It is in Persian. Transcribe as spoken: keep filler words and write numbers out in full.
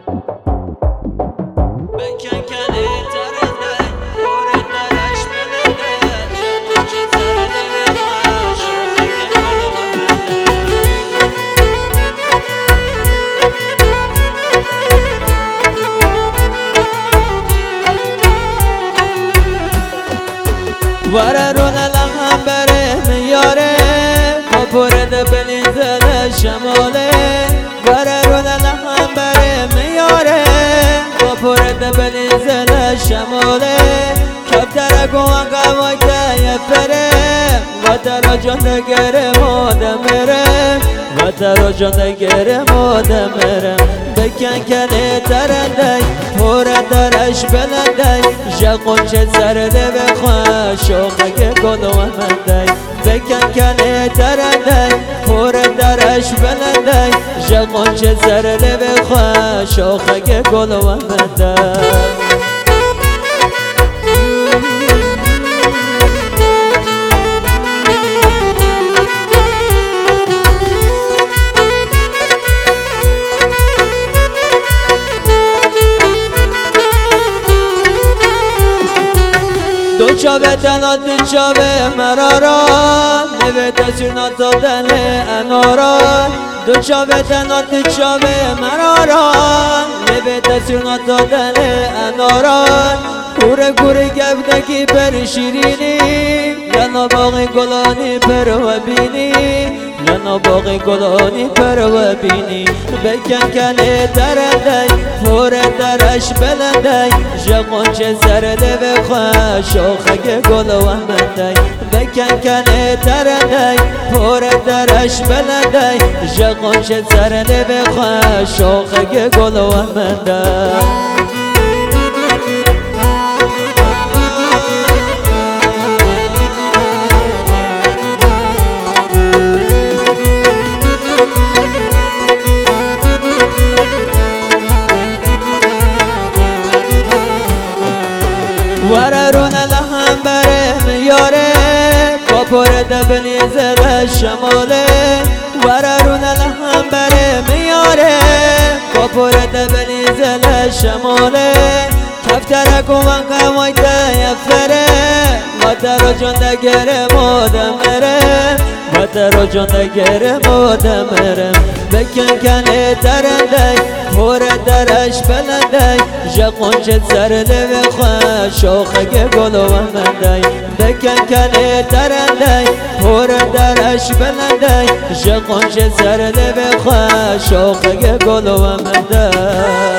وررون لهم بره میاره کپرده بنیزل شماله وررون لهم بره میاره کپرده بنیزل شماله کفتر گوان قوای تیفره و ترا جان دگره ماده مره و ترا جان دگره ماده مره بکن کنه ترنده پر درش بلنده جقون چه سرده بخواه شوخه گل و منده بکن کنه ترنده پر درش بلنده جقون چه سرده بخواه شوخه گل و منده دو چاوه تنها دو چاوه مرارا نوه تسیرنا تا دل انارا دو چاوه تنها دو چاوه مرارا نوه تسیرنا تا دل انارا گوره گوره گفدگی پر شیرینی لنا باقی گلانی پر و بینی لنا باقی گلانی پر و بینی بکن کنه ترنده پر درش بلنده جقون چه زرده بخواه شاخه گل و منده بکن کنه ترنده پر درش بلنده جقون چه زرده بخواه شاخه گل و منده وررون لهم بره میاره کپرده بنیزل شماله وررون لهم بره میاره کپرده بنیزل شماله کفتر گوان قوای تیفره و ترا جان دگره ماده مره و ترا جان دگره ماده مره بکن کنه ترنده پر درش بلنده جقون چه سرده بخواه شاخه گل و منده بکن کنه ترنده پر درش بلنده جقون چه سرده بخواه شاخه گل و منده